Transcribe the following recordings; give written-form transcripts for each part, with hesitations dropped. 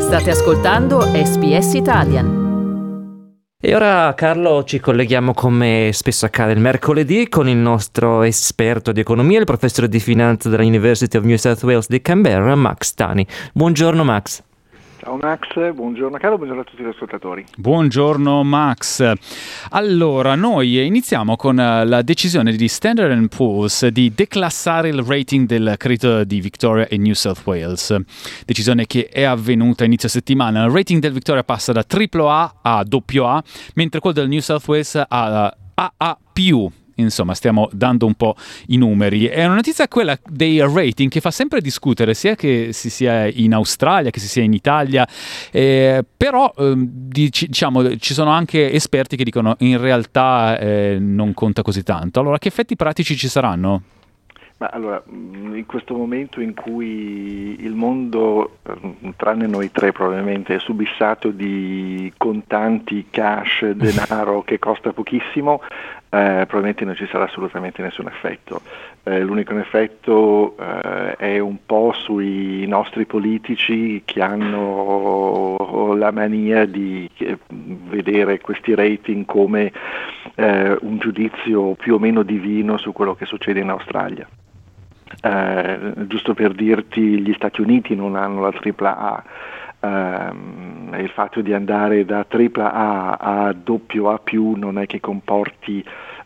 State ascoltando SBS Italian. E ora, Carlo, ci colleghiamo come spesso accade il mercoledì con il nostro esperto di economia, il professore di finanza della University of New South Wales di Canberra, Max Tani. Buongiorno Max. Ciao Max, buongiorno caro, buongiorno a tutti gli ascoltatori. Buongiorno Max. Allora, noi iniziamo con la decisione di Standard & Poor's di declassare il rating del credito di Victoria e New South Wales. Decisione che è avvenuta inizio settimana. Il rating del Victoria passa da AAA a AA, mentre quello del New South Wales a AA+. Insomma, stiamo dando un po' i numeri. È una notizia quella dei rating che fa sempre discutere, sia che si sia in Australia che si sia in Italia, però diciamo ci sono anche esperti che dicono in realtà non conta così tanto. Allora, che effetti pratici ci saranno? Ma allora, in questo momento in cui il mondo, tranne noi tre probabilmente, è subissato di contanti, cash, denaro che costa pochissimo, probabilmente non ci sarà assolutamente nessun effetto. L'unico effetto è un po' sui nostri politici che hanno la mania di vedere questi rating come un giudizio più o meno divino su quello che succede in Australia. Giusto per dirti, gli Stati Uniti non hanno la AAA. Il fatto di andare da AAA a AA+ non è che comporti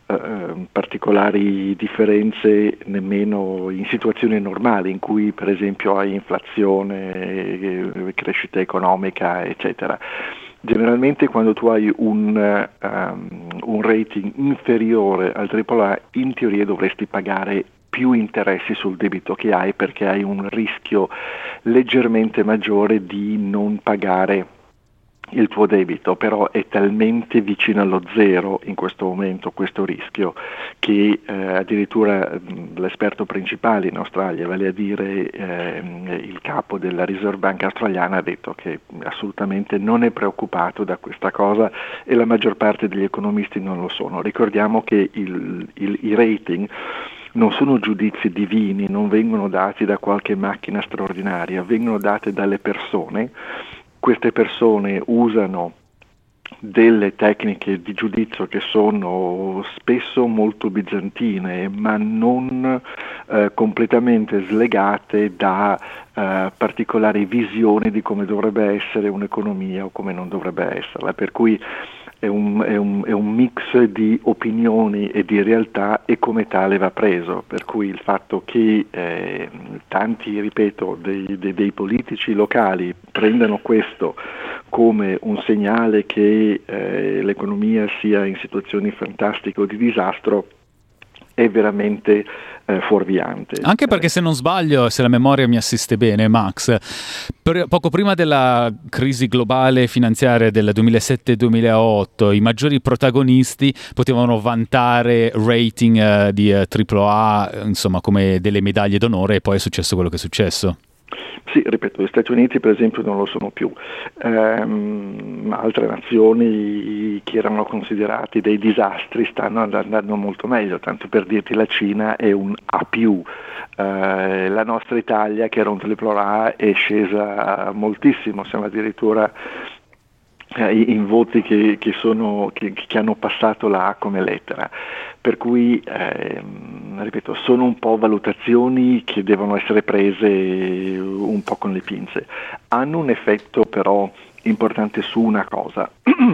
particolari differenze nemmeno in situazioni normali in cui per esempio hai inflazione, crescita economica eccetera. Generalmente quando tu hai un rating inferiore al AAA in teoria dovresti pagare più interessi sul debito che hai perché hai un rischio leggermente maggiore di non pagare il tuo debito, però è talmente vicino allo zero in questo momento questo rischio che addirittura l'esperto principale in Australia, vale a dire il capo della Reserve Bank australiana, ha detto che assolutamente non è preoccupato da questa cosa e la maggior parte degli economisti non lo sono. Ricordiamo che i rating non sono giudizi divini, non vengono dati da qualche macchina straordinaria, vengono date dalle persone. Queste persone usano delle tecniche di giudizio che sono spesso molto bizantine, ma non completamente slegate da particolari visioni di come dovrebbe essere un'economia o come non dovrebbe esserla, per cui è un mix di opinioni e di realtà e come tale va preso, per cui il fatto che tanti, ripeto, dei politici locali prendano questo come un segnale che l'economia sia in situazioni fantastiche o di disastro è veramente fuorviante. Anche perché, se non sbaglio, se la memoria mi assiste bene, Max, poco prima della crisi globale finanziaria del 2007-2008 i maggiori protagonisti potevano vantare rating di AAA, insomma, come delle medaglie d'onore, e poi è successo quello che è successo. Sì, ripeto, gli Stati Uniti per esempio non lo sono più, ma altre nazioni che erano considerati dei disastri stanno andando molto meglio, tanto per dirti la Cina è un A+, la nostra Italia che era un AAA è scesa moltissimo, siamo addirittura in voti che hanno passato la A come lettera, per cui ripeto, sono un po' valutazioni che devono essere prese un po' con le pinze. Hanno un effetto però importante su una cosa.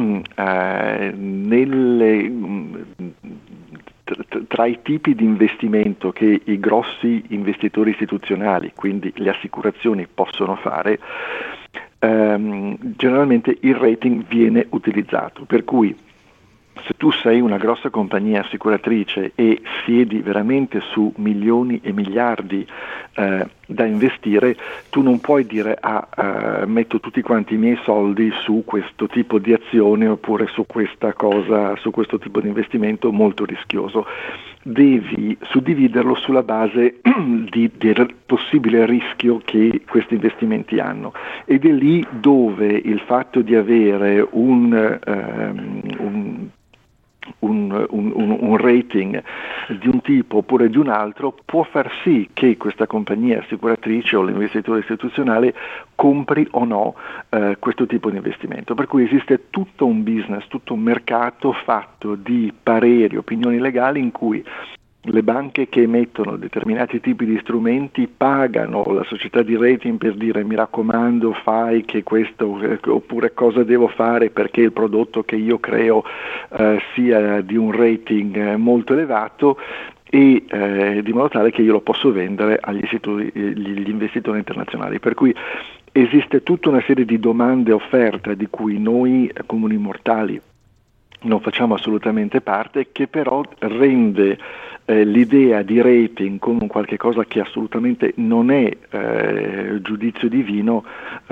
Tra i tipi di investimento che i grossi investitori istituzionali, quindi le assicurazioni, possono fare, generalmente il rating viene utilizzato, per cui se tu sei una grossa compagnia assicuratrice e siedi veramente su milioni e miliardi da investire, tu non puoi dire metto tutti quanti i miei soldi su questo tipo di azione oppure su questa cosa, su questo tipo di investimento molto rischioso. Devi suddividerlo sulla base del possibile rischio che questi investimenti hanno, ed è lì dove il fatto di avere un rating di un tipo oppure di un altro può far sì che questa compagnia assicuratrice o l'investitore istituzionale compri o no questo tipo di investimento. Per cui esiste tutto un business, tutto un mercato fatto di pareri, opinioni legali in cui le banche che emettono determinati tipi di strumenti pagano la società di rating per dire mi raccomando fai che questo, oppure cosa devo fare perché il prodotto che io creo sia di un rating molto elevato e di modo tale che io lo posso vendere agli investitori internazionali. Per cui esiste tutta una serie di domande e offerte di cui noi comuni mortali non facciamo assolutamente parte, che però rende l'idea di rating come un qualche cosa che assolutamente non è giudizio divino,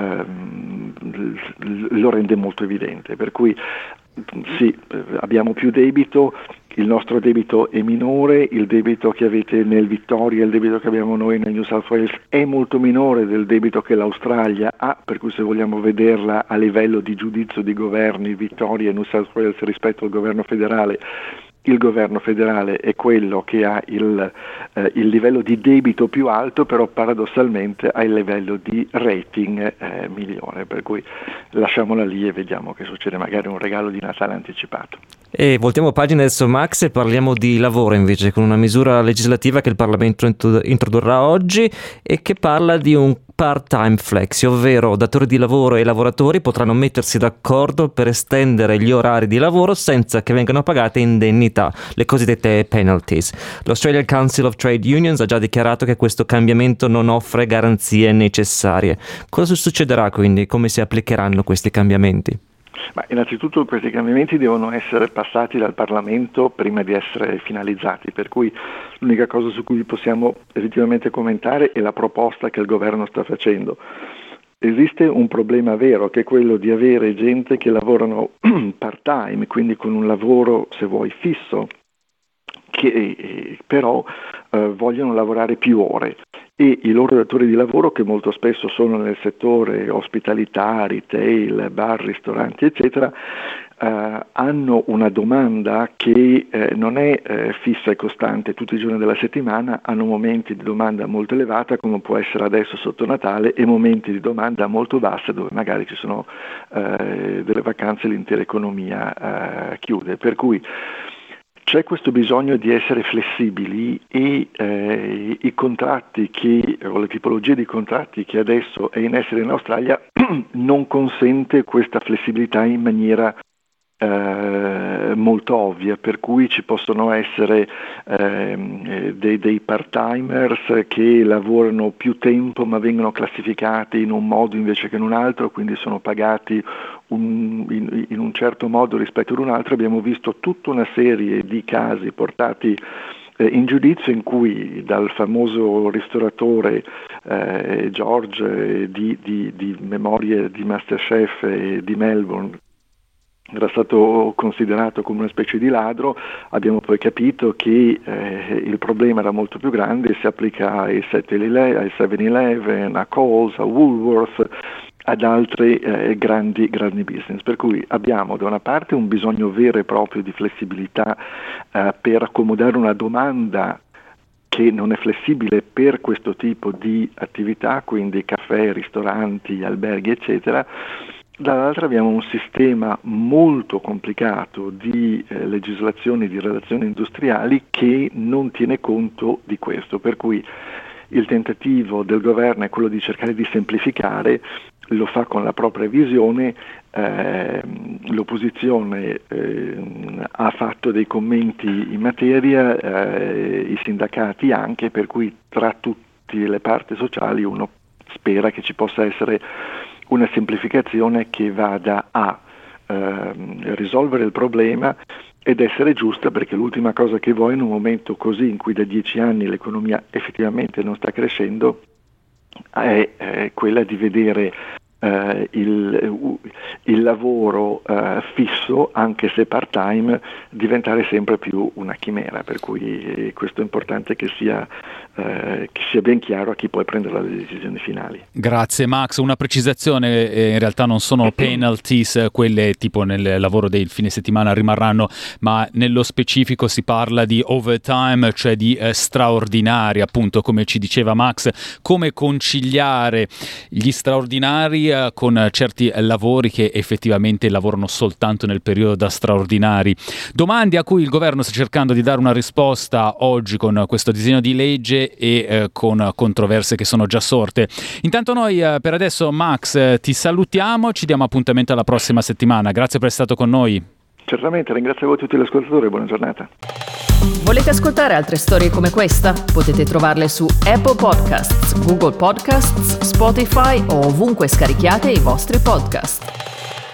lo rende molto evidente. Per cui sì, abbiamo più debito, il nostro debito è minore, il debito che avete nel Victoria, il debito che abbiamo noi nel New South Wales è molto minore del debito che l'Australia ha, per cui se vogliamo vederla a livello di giudizio di governi, Victoria e New South Wales rispetto al governo federale, il governo federale è quello che ha il livello di debito più alto, però paradossalmente ha il livello di rating migliore, per cui lasciamola lì e vediamo che succede, magari un regalo di Natale anticipato. E voltiamo pagina adesso, Max, e parliamo di lavoro invece, con una misura legislativa che il Parlamento introdurrà oggi e che parla di un part-time flexi, ovvero datori di lavoro e lavoratori potranno mettersi d'accordo per estendere gli orari di lavoro senza che vengano pagate indennità, le cosiddette penalties. L'Australian Council of Trade Unions ha già dichiarato che questo cambiamento non offre garanzie necessarie. Cosa succederà quindi? Come si applicheranno questi cambiamenti? Ma innanzitutto questi cambiamenti devono essere passati dal Parlamento prima di essere finalizzati, per cui l'unica cosa su cui possiamo effettivamente commentare è la proposta che il governo sta facendo. Esiste un problema vero che è quello di avere gente che lavorano part-time, quindi con un lavoro, se vuoi, fisso, che però vogliono lavorare più ore, e i loro datori di lavoro, che molto spesso sono nel settore ospitalità, retail, bar, ristoranti eccetera, hanno una domanda che non è fissa e costante tutti i giorni della settimana, hanno momenti di domanda molto elevata come può essere adesso sotto Natale e momenti di domanda molto bassa dove magari ci sono delle vacanze e l'intera economia chiude, per cui c'è questo bisogno di essere flessibili e i contratti o le tipologie di contratti che adesso è in essere in Australia non consente questa flessibilità in maniera molto ovvia, per cui ci possono essere dei part-timers che lavorano più tempo ma vengono classificati in un modo invece che in un altro, quindi sono pagati in un certo modo rispetto ad un altro. Abbiamo visto tutta una serie di casi portati in giudizio in cui dal famoso ristoratore George di Memorie di Masterchef di Melbourne, era stato considerato come una specie di ladro. Abbiamo poi capito che il problema era molto più grande, si applica ai 7-Eleven, a Coles, a Woolworth, ad altri grandi business, per cui abbiamo da una parte un bisogno vero e proprio di flessibilità per accomodare una domanda che non è flessibile per questo tipo di attività, quindi caffè, ristoranti, alberghi eccetera. Dall'altra abbiamo un sistema molto complicato di legislazione di relazioni industriali che non tiene conto di questo, per cui il tentativo del governo è quello di cercare di semplificare, lo fa con la propria visione, l'opposizione ha fatto dei commenti in materia, i sindacati anche, per cui tra tutte le parti sociali uno spera che ci possa essere una semplificazione che vada a risolvere il problema ed essere giusta, perché l'ultima cosa che vuoi in un momento così in cui da 10 anni l'economia effettivamente non sta crescendo è quella di vedere il lavoro fisso, anche se part-time, diventare sempre più una chimera, per cui questo è importante che sia ben chiaro a chi poi prenderà le decisioni finali. Grazie Max, una precisazione, in realtà non sono penalties, quelle tipo nel lavoro del fine settimana rimarranno, ma nello specifico si parla di overtime, cioè di straordinari, appunto come ci diceva Max, come conciliare gli straordinari con certi lavori che effettivamente lavorano soltanto nel periodo da straordinari. Domande a cui il governo sta cercando di dare una risposta oggi con questo disegno di legge e con controversie che sono già sorte. Intanto noi per adesso, Max, ti salutiamo, ci diamo appuntamento alla prossima settimana. Grazie per essere stato con noi. Certamente, ringrazio voi tutti gli ascoltatori e buona giornata. Volete ascoltare altre storie come questa? Potete trovarle su Apple Podcasts, Google Podcasts, Spotify o ovunque scarichiate i vostri podcast.